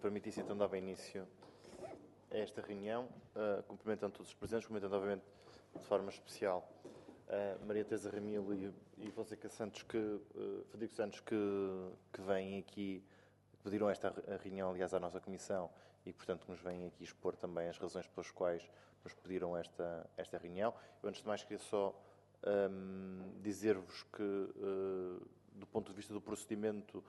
permitisse, então dava início a esta reunião, cumprimentando todos os presentes, cumprimentando, obviamente, de forma especial Maria Teresa Ramilo e Fonseca Santos, Frederico Santos, que vêm aqui, pediram esta reunião, aliás, à nossa Comissão, e, portanto, nos vêm aqui expor também as razões pelas quais nos pediram esta reunião. Eu, antes de mais, queria só dizer-vos que, do ponto de vista do procedimento,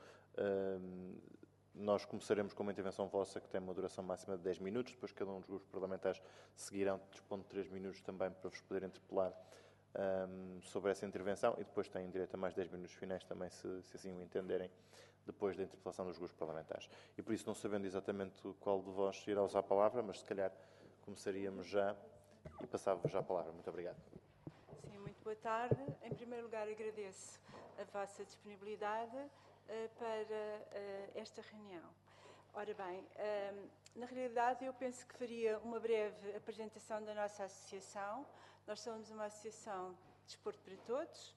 nós começaremos com uma intervenção vossa que tem uma duração máxima de 10 minutos, depois cada um dos grupos parlamentares seguirão, dispondo de 3 minutos também para vos poder interpelar sobre essa intervenção, e depois têm direito a mais 10 minutos finais também, se assim o entenderem, depois da interpelação dos grupos parlamentares. E por isso, não sabendo exatamente qual de vós irá usar a palavra, mas se calhar começaríamos já e passava-vos já a palavra. Muito obrigado. Sim, muito boa tarde. Em primeiro lugar, agradeço a vossa disponibilidade para esta reunião. Ora bem, na realidade eu penso que faria uma breve apresentação da nossa associação. Nós somos uma associação de desporto para todos,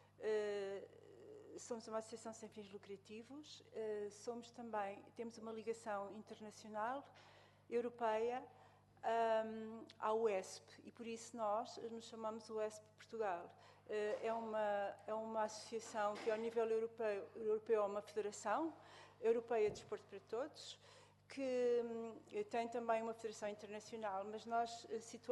somos uma associação sem fins lucrativos, temos uma ligação internacional, europeia, à UESP, e por isso nós nos chamamos UESP Portugal. É uma associação que, ao nível europeu, é uma federação europeia de desporto para todos, que tem também uma federação internacional, mas nós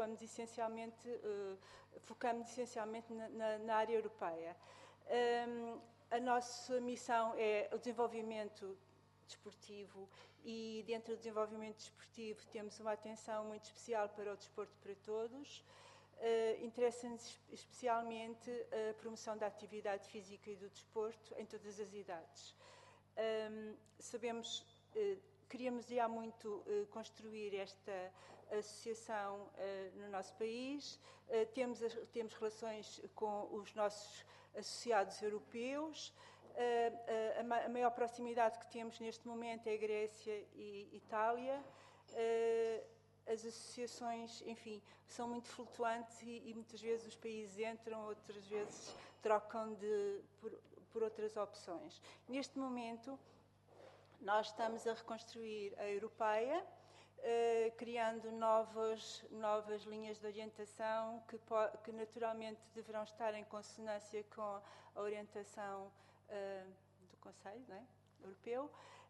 focamos essencialmente na área europeia. A nossa missão é o desenvolvimento desportivo, e dentro do desenvolvimento desportivo temos uma atenção muito especial para o desporto para todos. Interessa-nos especialmente a promoção da atividade física e do desporto em todas as idades. Queríamos já muito construir esta associação no nosso país. Temos relações com os nossos associados europeus. A maior proximidade que temos neste momento é a Grécia e Itália. As associações, enfim, são muito flutuantes e muitas vezes os países entram, outras vezes trocam por outras opções. Neste momento, nós estamos a reconstruir a europeia, criando novas linhas de orientação que naturalmente deverão estar em consonância com a orientação do Conselho, não é? Europeu.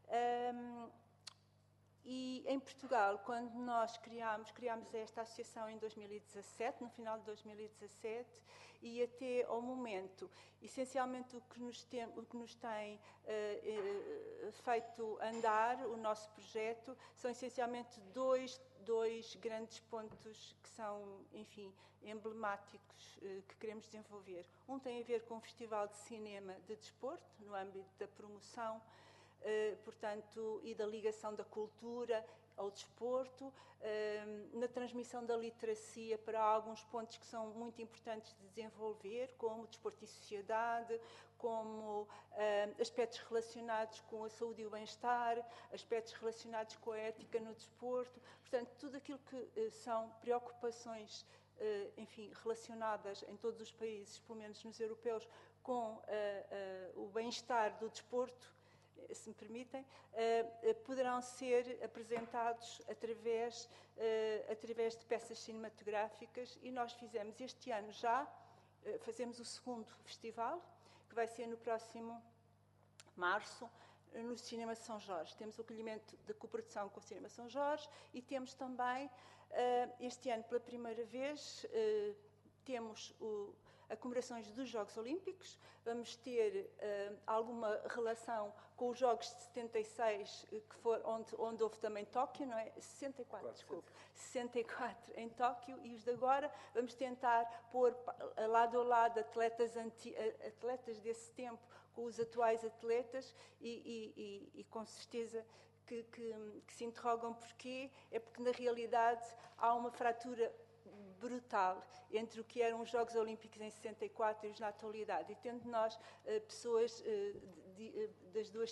E em Portugal, quando nós criámos esta associação em 2017, no final de 2017, e até ao momento, essencialmente o que nos tem feito andar o nosso projeto são essencialmente dois grandes pontos que são, enfim, emblemáticos que queremos desenvolver. Um tem a ver com o Festival de Cinema de Desporto, no âmbito da promoção, portanto, e da ligação da cultura ao desporto, na transmissão da literacia para alguns pontos que são muito importantes de desenvolver, como desporto e sociedade, como aspectos relacionados com a saúde e o bem-estar, aspectos relacionados com a ética no desporto, portanto, tudo aquilo que são preocupações, enfim, relacionadas em todos os países, pelo menos nos europeus, com o bem-estar do desporto, se me permitem, poderão ser apresentados através de peças cinematográficas, e nós fizemos este ano fazemos o segundo festival, que vai ser no próximo março, no Cinema São Jorge. Temos o acolhimento da cooperação com o Cinema São Jorge, e temos também, este ano, pela primeira vez, temos a comemorações dos Jogos Olímpicos. Vamos ter alguma relação com os Jogos de 76, onde houve também Tóquio, não é? 64, desculpe. 64 em Tóquio, e os de agora vamos tentar pôr lado a lado atletas desse tempo com os atuais atletas, e com certeza que se interrogam porquê. É porque, na realidade, há uma fratura brutal entre o que eram os Jogos Olímpicos em 64 e os na atualidade. E tendo nós pessoas das duas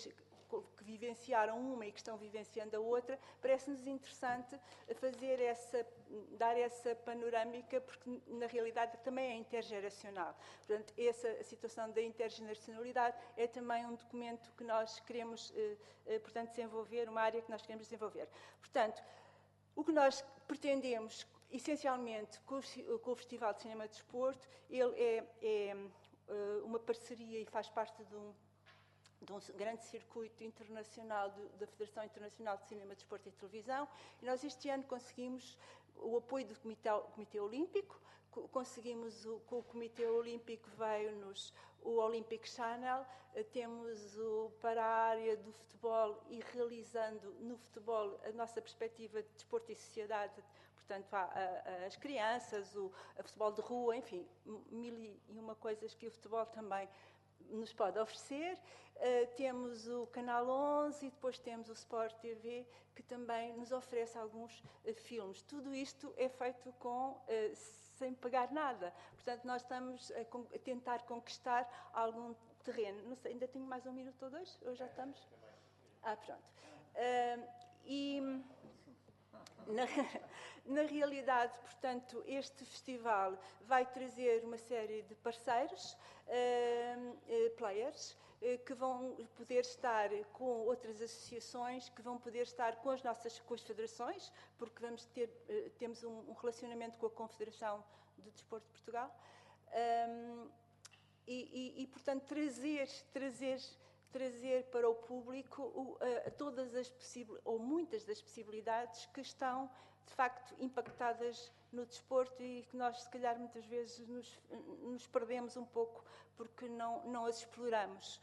que vivenciaram uma e que estão vivenciando a outra, parece-nos interessante dar essa panorâmica, porque na realidade também é intergeracional. Portanto, essa situação da intergeneracionalidade é também um documento que nós queremos, portanto, desenvolver, uma área que nós queremos desenvolver. Portanto, o que nós pretendemos, essencialmente, com o Festival de Cinema de Desporto, ele é uma parceria e faz parte de um grande circuito internacional da Federação Internacional de Cinema, Desporto e Televisão, e nós este ano conseguimos o apoio do Comitê Olímpico, com o Comitê Olímpico veio-nos o Olympic Channel, temos para a área do futebol e realizando no futebol a nossa perspectiva de desporto e sociedade, portanto, as crianças, o futebol de rua, enfim, 1001 coisas que o futebol também nos pode oferecer. Temos o Canal 11 e depois temos o Sport TV, que também nos oferece alguns filmes. Tudo isto é feito sem pagar nada. Portanto, nós estamos a tentar conquistar algum terreno. Não sei, ainda tenho mais um minuto ou dois? Ou já estamos? Pronto. Na realidade, portanto, este festival vai trazer uma série de parceiros, players, que vão poder estar com outras associações, que vão poder estar com as federações, porque temos um relacionamento com a Confederação de Desporto de Portugal, portanto, trazer para o público todas as ou muitas das possibilidades que estão, de facto, impactadas no desporto e que nós, se calhar, muitas vezes nos perdemos um pouco porque não as exploramos.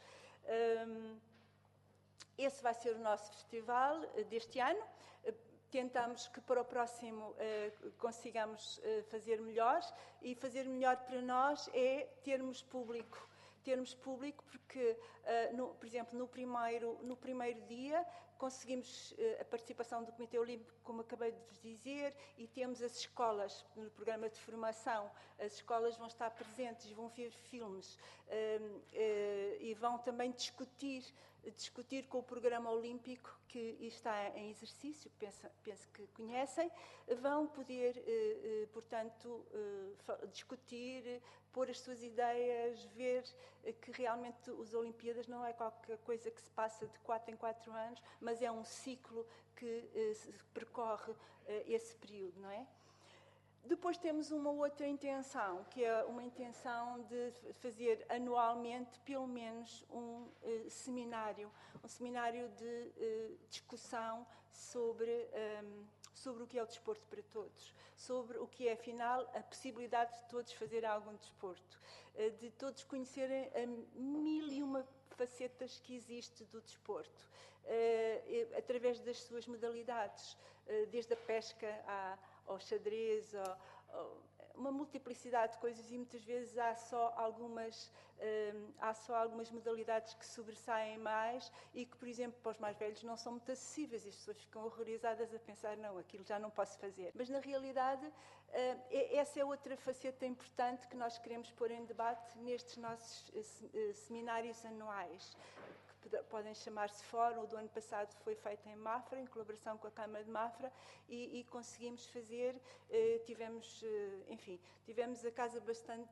Esse vai ser o nosso festival deste ano. Tentamos que para o próximo consigamos fazer melhor, e fazer melhor para nós é termos público porque, por exemplo, no primeiro dia conseguimos a participação do Comitê Olímpico, como acabei de vos dizer, e temos as escolas no programa de formação. As escolas vão estar presentes, vão ver filmes e vão também discutir com o programa olímpico que está em exercício, penso que conhecem, vão poder, portanto, discutir, pôr as suas ideias, ver que realmente as Olimpíadas não é qualquer coisa que se passa de 4 em 4 anos, mas é um ciclo que percorre esse período, não é? Depois temos uma outra intenção, que é uma intenção de fazer anualmente, pelo menos, um seminário de discussão sobre o que é o desporto para todos, sobre o que é, afinal, a possibilidade de todos fazerem algum desporto, de todos conhecerem a 1001 facetas que existe do desporto, através das suas modalidades, desde a pesca ao xadrez, uma multiplicidade de coisas, e muitas vezes há só algumas modalidades que sobressaem mais e que, por exemplo, para os mais velhos não são muito acessíveis, e as pessoas ficam horrorizadas a pensar, não, aquilo já não posso fazer. Mas, na realidade, essa é outra faceta importante que nós queremos pôr em debate nestes nossos seminários anuais, que podem chamar-se Fórum. O do ano passado foi feito em Mafra, em colaboração com a Câmara de Mafra, e conseguimos fazer, tivemos a casa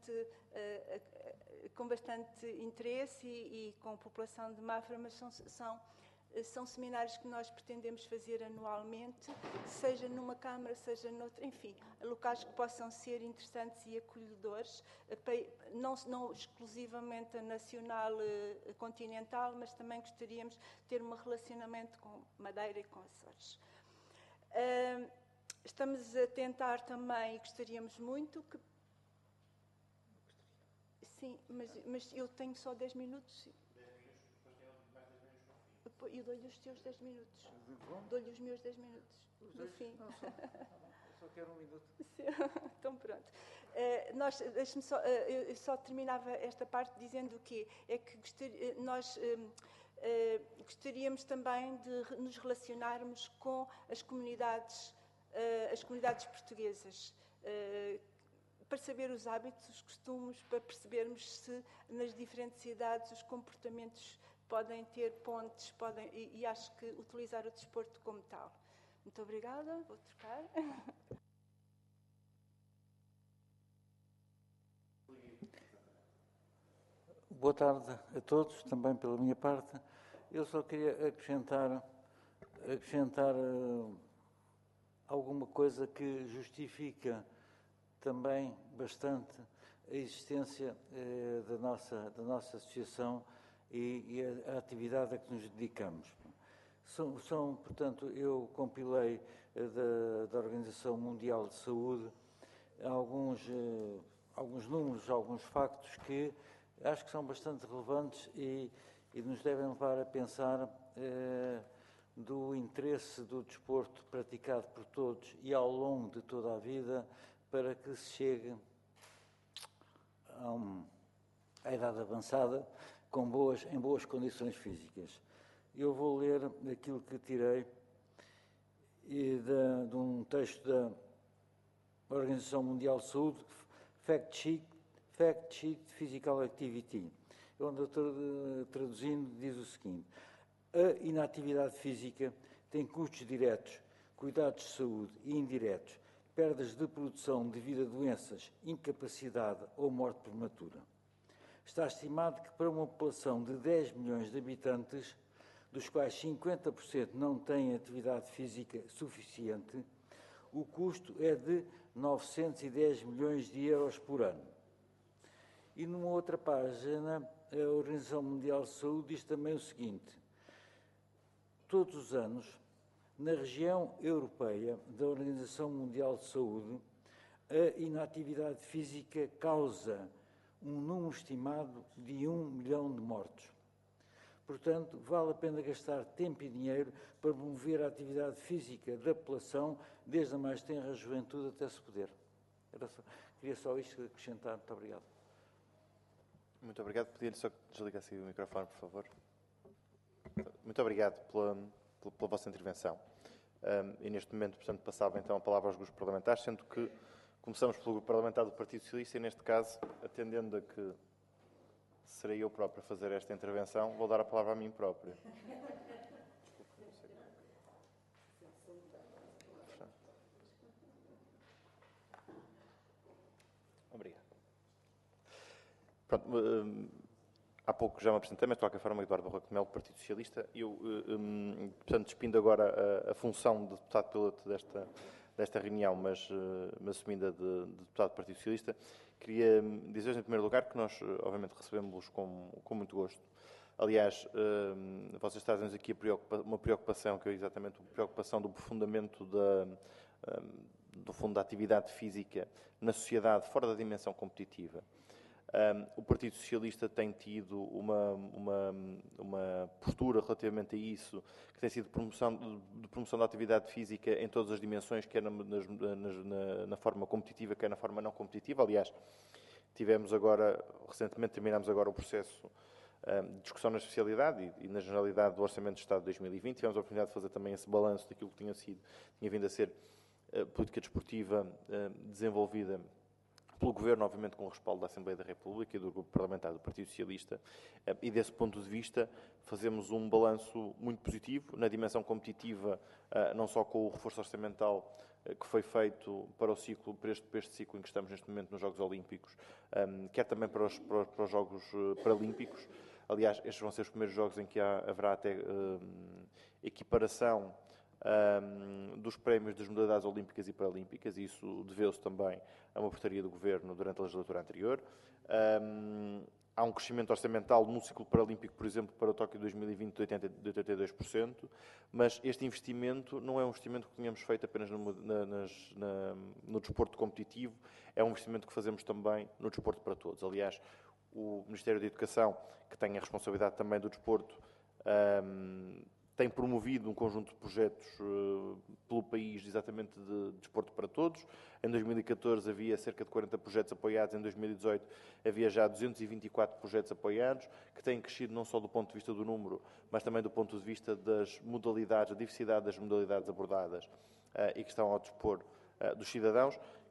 com bastante interesse e com a população de Mafra, mas são seminários que nós pretendemos fazer anualmente, seja numa Câmara, seja noutra, enfim, locais que possam ser interessantes e acolhedores, não exclusivamente a nacional, continental, mas também gostaríamos de ter um relacionamento com Madeira e com Açores. Estamos a tentar também, e gostaríamos muito que... Sim, mas eu tenho só 10 minutos. Eu dou-lhe os teus 10 minutos. Dou-lhe os meus 10 minutos. No fim. Não, só quero um minuto. Então, pronto. Eu só terminava esta parte dizendo o quê? É que nós gostaríamos também de nos relacionarmos com as comunidades portuguesas, para saber os hábitos, os costumes, para percebermos se nas diferentes idades os comportamentos podem ter pontes, e acho que utilizar o desporto como tal. Muito obrigada, vou trocar. Boa tarde a todos, também pela minha parte. Eu só queria acrescentar alguma coisa que justifica também bastante a existência da nossa associação e a atividade a que nos dedicamos. Portanto, eu compilei da Organização Mundial de Saúde alguns números, alguns factos que acho que são bastante relevantes e nos devem levar a pensar do interesse do desporto praticado por todos e ao longo de toda a vida para que se chegue à idade avançada em boas condições físicas. Eu vou ler aquilo que tirei de um texto da Organização Mundial de Saúde, Fact Sheet Physical Activity, onde eu traduzindo diz o seguinte: a inatividade física tem custos diretos, cuidados de saúde e indiretos, perdas de produção devido a doenças, incapacidade ou morte prematura. Está estimado que para uma população de 10 milhões de habitantes, dos quais 50% não têm atividade física suficiente, o custo é de 910 milhões de euros por ano. E numa outra página, a Organização Mundial de Saúde diz também o seguinte: todos os anos, na região europeia da Organização Mundial de Saúde, a inatividade física causa um número estimado de 1 milhão de mortos. Portanto, vale a pena gastar tempo e dinheiro para promover a atividade física da população, desde a mais tenra juventude até se poder. Queria só isto acrescentar. Muito obrigado. Muito obrigado. Podia-lhe só desligar o microfone, por favor. Muito obrigado pela vossa intervenção. E neste momento, portanto, passava então a palavra aos grupos parlamentares, sendo que começamos pelo grupo parlamentar do Partido Socialista e, neste caso, atendendo a que serei eu próprio a fazer esta intervenção, vou dar a palavra a mim próprio. Obrigado. Pronto, há pouco já me apresentei, mas de qualquer forma, Eduardo Barroco de Melo, Partido Socialista. Eu, portanto, despindo agora a função de deputado piloto desta reunião, mas assumindo a de deputado do Partido Socialista. Queria dizer, em primeiro lugar, que nós, obviamente, recebemos-los com muito gosto. Aliás, vocês trazem-nos aqui uma preocupação, que é exatamente a preocupação do aprofundamento do fundo da atividade física na sociedade, fora da dimensão competitiva. O Partido Socialista tem tido uma postura relativamente a isso, que tem sido de promoção da atividade física em todas as dimensões, quer na forma competitiva, quer na forma não competitiva. Aliás, recentemente terminámos agora o processo de discussão na especialidade e na generalidade do Orçamento de Estado de 2020. Tivemos a oportunidade de fazer também esse balanço daquilo que tinha vindo a ser a política desportiva desenvolvida pelo Governo, obviamente com o respaldo da Assembleia da República e do Grupo Parlamentar do Partido Socialista, e desse ponto de vista fazemos um balanço muito positivo na dimensão competitiva, não só com o reforço orçamental que foi feito para este ciclo em que estamos neste momento nos Jogos Olímpicos, quer também para os Jogos Paralímpicos. Aliás, estes vão ser os primeiros jogos em que haverá até equiparação dos prémios das modalidades olímpicas e paralímpicas, e isso deveu-se também a uma portaria do Governo durante a legislatura anterior. Há um crescimento orçamental no ciclo paralímpico, por exemplo, para o Tóquio 2020 de 82%, mas este investimento não é um investimento que tínhamos feito apenas no desporto competitivo, é um investimento que fazemos também no desporto para todos. Aliás, o Ministério da Educação, que tem a responsabilidade também do desporto, tem promovido um conjunto de projetos pelo país, exatamente de desporto para todos. Em 2014 havia cerca de 40 projetos apoiados, em 2018 havia já 224 projetos apoiados, que têm crescido não só do ponto de vista do número, mas também do ponto de vista das modalidades, a diversidade das modalidades abordadas e que estão ao dispor dos cidadãos.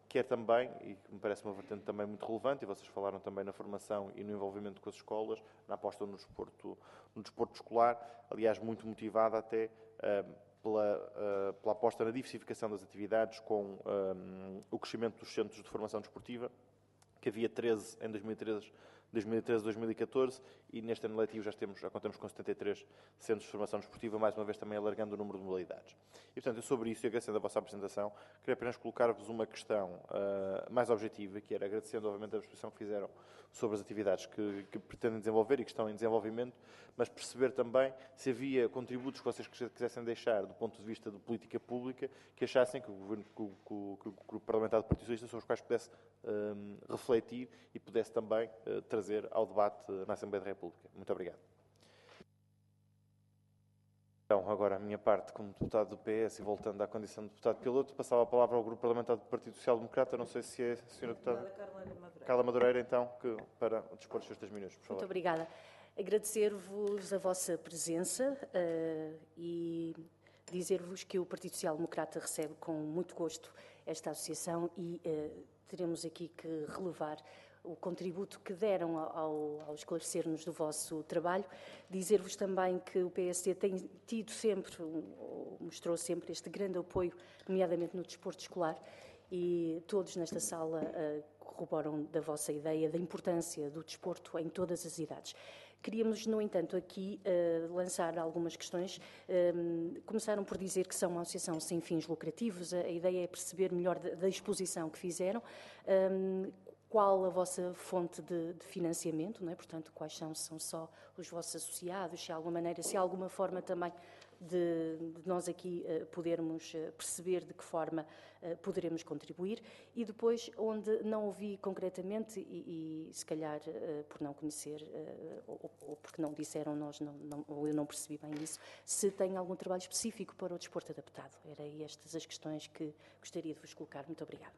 quer também, e que me parece uma vertente também muito relevante, e vocês falaram também na formação e no envolvimento com as escolas, na aposta no desporto escolar, aliás, muito motivada até pela aposta na diversificação das atividades, com o crescimento dos centros de formação desportiva, que havia 13 em 2013-2014, e neste ano letivo já contamos com 73 centros de formação desportiva, mais uma vez também alargando o número de modalidades. E, portanto, sobre isso, e agradecendo a vossa apresentação, queria apenas colocar-vos uma questão mais objetiva, que era, agradecendo, obviamente, a exposição que fizeram sobre as atividades que pretendem desenvolver e que estão em desenvolvimento, mas perceber também se havia contributos que vocês quisessem deixar do ponto de vista de política pública, que achassem que o Grupo Parlamentar do Partido Socialista, sobre os quais pudesse refletir e pudesse também trazer ao debate na Assembleia da República. Muito obrigado. Então, agora a minha parte como deputado do PS e voltando à condição de deputado piloto, passava a palavra ao Grupo Parlamentar do Partido Social Democrata. Não sei se é a senhora deputada Carla Madureira, então, para dispor os seus 3 minutos, por favor. Muito obrigada. Agradecer-vos a vossa presença e dizer-vos que o Partido Social Democrata recebe com muito gosto esta associação e teremos aqui que relevar o contributo que deram ao esclarecer-nos do vosso trabalho. Dizer-vos também que o PSD tem tido sempre, mostrou sempre este grande apoio, nomeadamente no desporto escolar, e todos nesta sala corroboram da vossa ideia da importância do desporto em todas as idades. Queríamos, no entanto, aqui lançar algumas questões. Começaram por dizer que são uma associação sem fins lucrativos. A ideia é perceber melhor da exposição que fizeram, qual a vossa fonte de financiamento, não é? Portanto, quais são só os vossos associados, se há alguma forma também de nós aqui podermos perceber de que forma poderemos contribuir, e depois, onde não ouvi concretamente, e se calhar por não conhecer ou porque não disseram, ou eu não percebi bem isso, se tem algum trabalho específico para o desporto adaptado. Eram estas as questões que gostaria de vos colocar. Muito obrigada.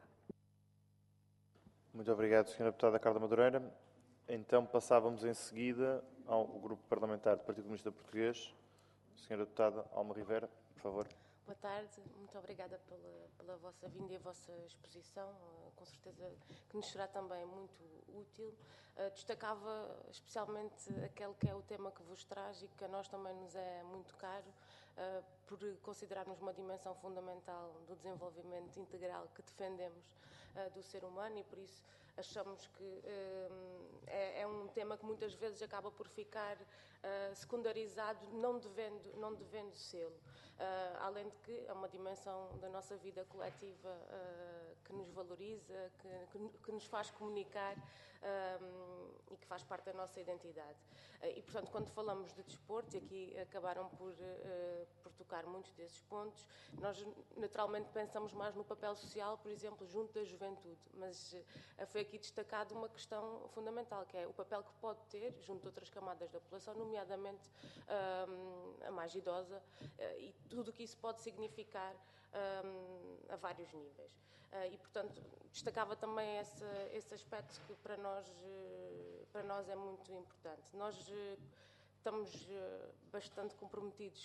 Muito obrigado, Sra. Deputada Carla Madureira. Então, passávamos em seguida ao Grupo Parlamentar do Partido Comunista Português. Sra. Deputada Alma Rivera, por favor. Boa tarde, muito obrigada pela vossa vinda e a vossa exposição, com certeza que nos será também muito útil. Destacava especialmente aquele que é o tema que vos traz e que a nós também nos é muito caro, por considerarmos uma dimensão fundamental do desenvolvimento integral que defendemos do ser humano, e por isso achamos que é um tema que muitas vezes acaba por ficar secundarizado, não devendo sê-lo. Além de que é uma dimensão da nossa vida coletiva que nos valoriza, que nos faz comunicar e que faz parte da nossa identidade. E, portanto, quando falamos de desporto, e aqui acabaram por tocar muitos desses pontos, nós naturalmente pensamos mais no papel social, por exemplo, junto da juventude, mas foi aqui destacado uma questão fundamental, que é o papel que pode ter junto de outras camadas da população, nomeadamente a mais idosa, e tudo o que isso pode significar a vários níveis. E, portanto, destacava também esse aspecto que para nós é muito importante. Nós estamos bastante comprometidos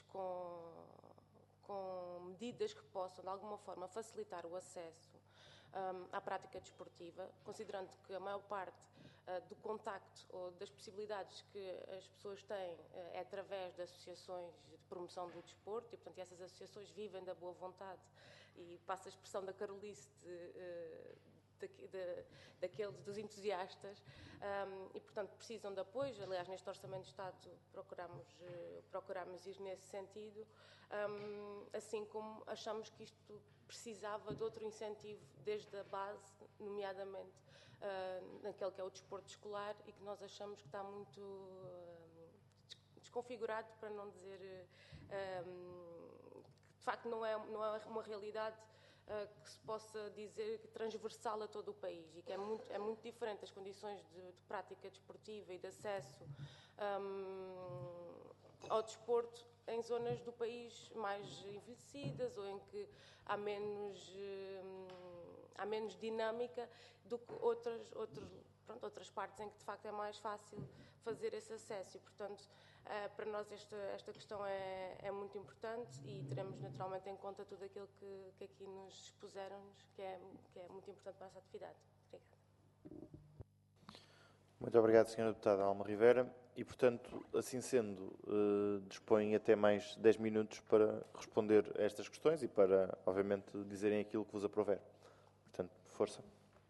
com medidas que possam, de alguma forma, facilitar o acesso à prática desportiva, considerando que a maior parte do contacto ou das possibilidades que as pessoas têm é através de associações de promoção do desporto, e, portanto, essas associações vivem da boa vontade, e passa a expressão da carolice dos entusiastas, e, portanto, precisam de apoio. Aliás, neste Orçamento de Estado procuramos ir nesse sentido, assim como achamos que isto precisava de outro incentivo desde a base, nomeadamente naquele que é o desporto escolar, e que nós achamos que está muito desconfigurado, para não dizer que de facto não é uma realidade que se possa dizer transversal a todo o país, e que é muito diferente as condições de prática desportiva e de acesso ao desporto em zonas do país mais envelhecidas, ou em que há menos dinâmica do que outras partes em que de facto é mais fácil fazer esse acesso, e, portanto, Para nós esta questão é muito importante e teremos naturalmente em conta tudo aquilo que aqui nos expuseram-nos, que é muito importante para a nossa atividade. Obrigada. Muito obrigado, Sra. Deputada Alma Rivera. E, portanto, assim sendo, dispõem até mais 10 minutos para responder a estas questões e para, obviamente, dizerem aquilo que vos aprouver. Portanto, força.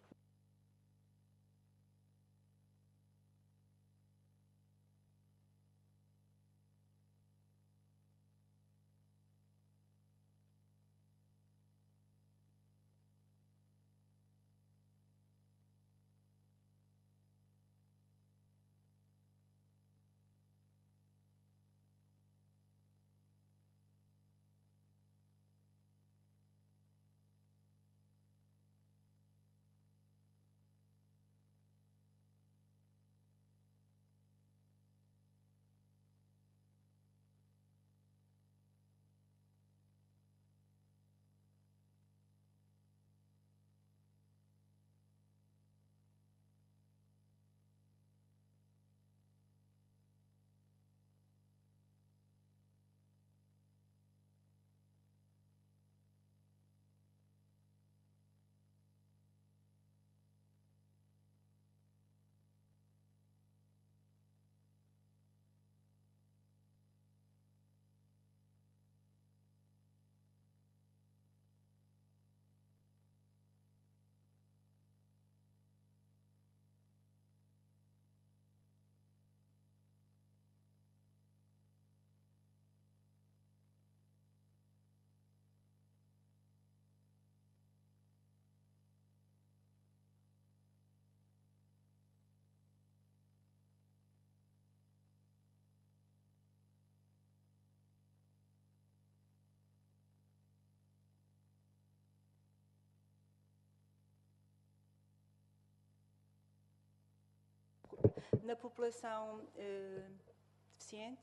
Na população deficiente,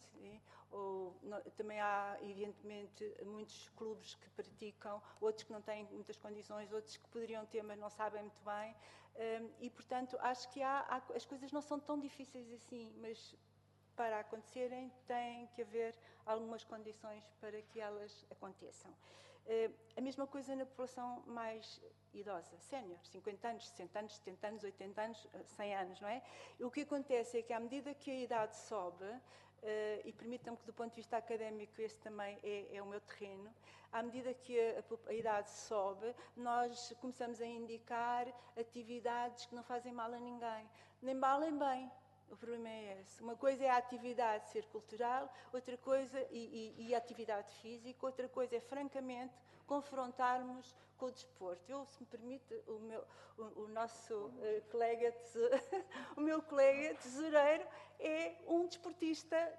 também há, evidentemente, muitos clubes que praticam, outros que não têm muitas condições, outros que poderiam ter, mas não sabem muito bem. E, portanto, acho que as coisas não são tão difíceis assim, mas para acontecerem tem que haver algumas condições para que elas aconteçam. A mesma coisa na população mais idosa, sénior, 50 anos, 60 anos, 70 anos, 80 anos, 100 anos, não é? E o que acontece é que, à medida que a idade sobe, e permitam-me que, do ponto de vista académico, esse também é o meu terreno, à medida que a idade sobe, nós começamos a indicar atividades que não fazem mal a ninguém, nem mal nem bem. O problema é esse. Uma coisa é a atividade ser cultural, outra coisa, e a atividade física, outra coisa é, francamente, confrontarmos com o desporto. Eu, se me permite, o nosso colega, o meu colega tesoureiro é um desportista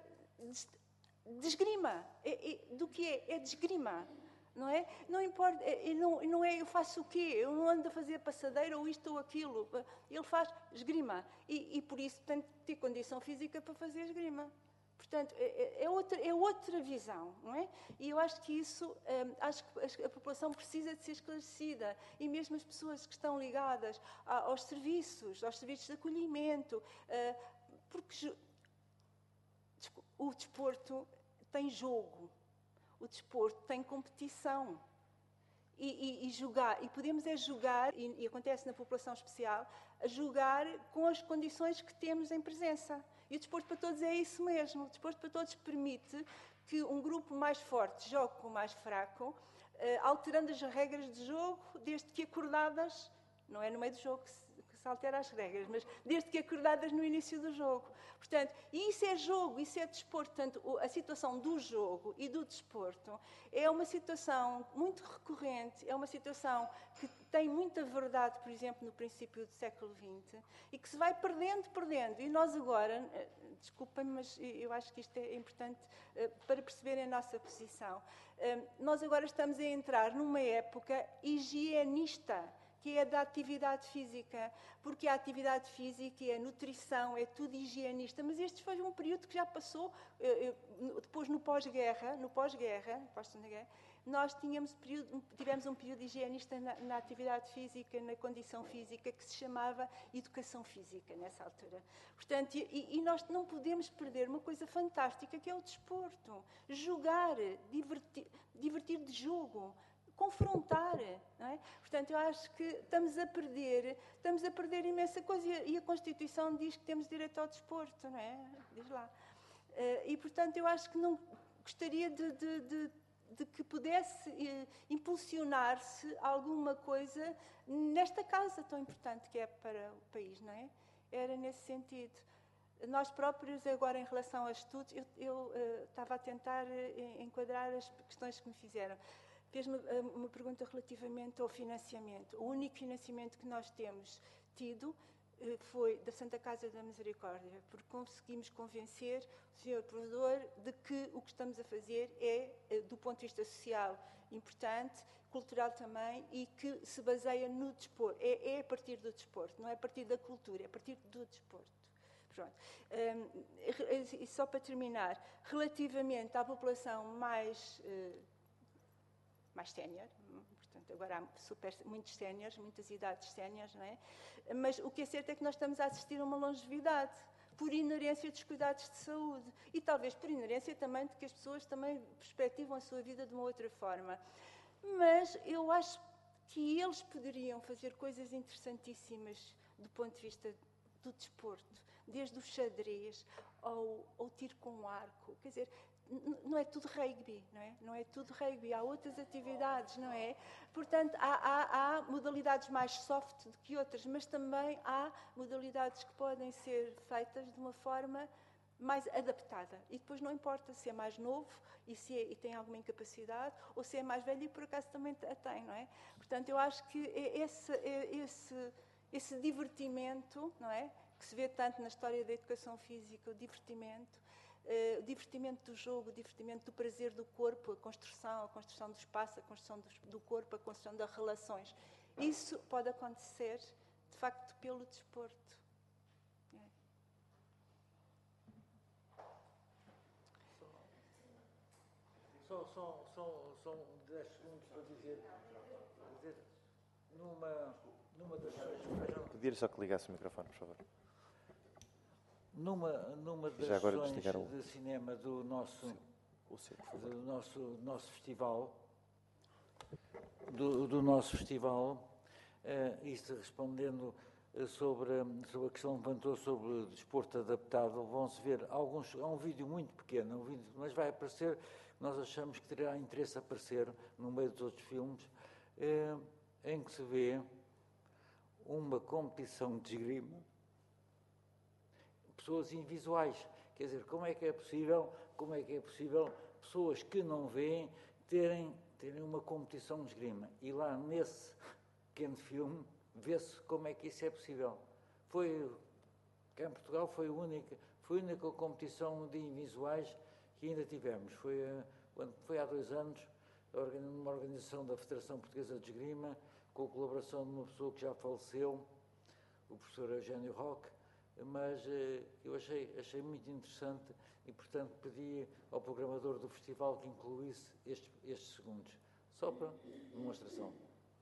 de esgrima. Do que é? É de esgrima. Não é? Não importa, não é eu faço o quê? Eu não ando a fazer passadeira ou isto ou aquilo. Ele faz esgrima e por isso tem que ter condição física para fazer esgrima. Portanto, é outra visão, não é? E eu acho que isso, acho que a população precisa de ser esclarecida e mesmo as pessoas que estão ligadas aos serviços de acolhimento, porque o desporto tem jogo. O desporto tem competição e jogar, e podemos jogar, e acontece na população especial, a jogar com as condições que temos em presença. E o desporto para todos é isso mesmo. O desporto para todos permite que um grupo mais forte jogue com o mais fraco, alterando as regras de jogo, desde que acordadas, não é no meio do jogo que se altera as regras, mas desde que acordadas no início do jogo. Portanto, isso é jogo, isso é desporto. Portanto, a situação do jogo e do desporto é uma situação muito recorrente, é uma situação que tem muita verdade, por exemplo, no princípio do século XX, e que se vai perdendo. E nós agora, desculpem-me, mas eu acho que isto é importante para perceberem a nossa posição, nós agora estamos a entrar numa época higienista, que é da atividade física, porque a atividade física e a nutrição é tudo higienista, mas este foi um período que já passou, depois no pós-guerra, nós tivemos um período higienista na atividade física, na condição física, que se chamava educação física, nessa altura. Portanto, e nós não podemos perder uma coisa fantástica, que é o desporto. Jogar, divertir de jogo, confrontar, não é? Portanto, eu acho que estamos a perder imensa coisa, e a Constituição diz que temos direito ao desporto, não é? Diz lá. E, portanto, eu acho que não gostaria de que pudesse impulsionar-se alguma coisa nesta causa tão importante que é para o país, não é? Era nesse sentido. Nós próprios, agora, em relação a estudos, eu estava a tentar enquadrar as questões que me fizeram. Fez-me uma pergunta relativamente ao financiamento. O único financiamento que nós temos tido foi da Santa Casa da Misericórdia, porque conseguimos convencer o Sr. Provedor de que o que estamos a fazer é, do ponto de vista social, importante, cultural também, e que se baseia no desporto. É a partir do desporto, não é a partir da cultura, é a partir do desporto. Pronto. E só para terminar, relativamente à população mais sénior, portanto, agora há muitos séniores, muitas idades séniores, não é? Mas o que é certo é que nós estamos a assistir a uma longevidade, por inerência dos cuidados de saúde, e talvez por inerência também de que as pessoas também perspectivam a sua vida de uma outra forma. Mas eu acho que eles poderiam fazer coisas interessantíssimas do ponto de vista do desporto, desde o xadrez ao tiro com arco, quer dizer, não é tudo rugby, não é? Não é tudo rugby, há outras atividades, não é? Portanto, há modalidades mais soft do que outras, mas também há modalidades que podem ser feitas de uma forma mais adaptada. E depois não importa se é mais novo e tem alguma incapacidade, ou se é mais velho e por acaso também a tem, não é? Portanto, eu acho que esse divertimento, não é? Que se vê tanto na história da educação física, o divertimento do jogo, o divertimento do prazer do corpo, a construção do espaço, a construção do corpo, a construção das relações. Isso pode acontecer, de facto, pelo desporto. Só 10 segundos para dizer numa das sessões... Pedir só que ligasse o microfone, por favor. Numa das sessões de cinema do nosso festival, isto respondendo sobre a questão que levantou sobre o desporto adaptado, vão-se ver há um vídeo muito pequeno, mas vai aparecer, nós achamos que terá interesse aparecer no meio dos outros filmes, em que se vê uma competição de esgrima, pessoas invisuais, quer dizer, como é que é possível pessoas que não veem terem uma competição de esgrima? E lá nesse pequeno filme vê-se como é que isso é possível. Cá em Portugal foi a única competição de invisuais que ainda tivemos. Foi há 2 anos, numa organização da Federação Portuguesa de Esgrima, com a colaboração de uma pessoa que já faleceu, o professor Eugênio Roque, mas eu achei muito interessante e, portanto, pedi ao programador do festival que incluísse estes segundos, só para demonstração.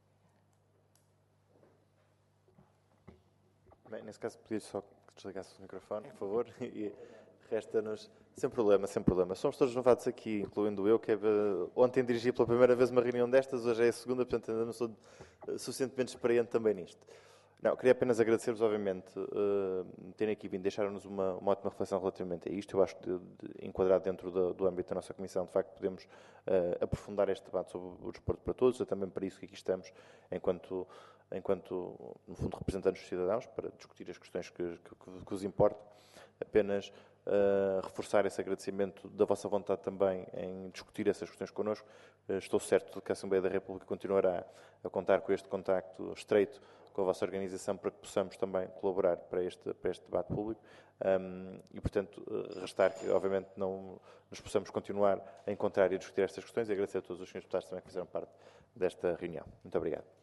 Bem, nesse caso, pedir só que desligasse o microfone, por favor, e resta-nos... Sem problema. Somos todos novatos aqui, incluindo eu, que ontem dirigi pela primeira vez uma reunião destas, hoje é a segunda, portanto ainda não sou suficientemente experiente também nisto. Não, queria apenas agradecer-vos, obviamente, terem aqui vindo, deixaram-nos uma ótima reflexão relativamente a isto. Eu acho que, enquadrado dentro do âmbito da nossa Comissão, de facto, podemos aprofundar este debate sobre o desporto para todos. É também para isso que aqui estamos, enquanto no fundo, representantes dos cidadãos, para discutir as questões que vos importam. Apenas reforçar esse agradecimento da vossa vontade também em discutir essas questões connosco. Estou certo de que a Assembleia da República continuará a contar com este contacto estreito com a vossa organização para que possamos também colaborar para este debate público e, portanto, restar que, obviamente, não nos possamos continuar a encontrar e a discutir estas questões e agradecer a todos os senhores deputados também que fizeram parte desta reunião. Muito obrigado.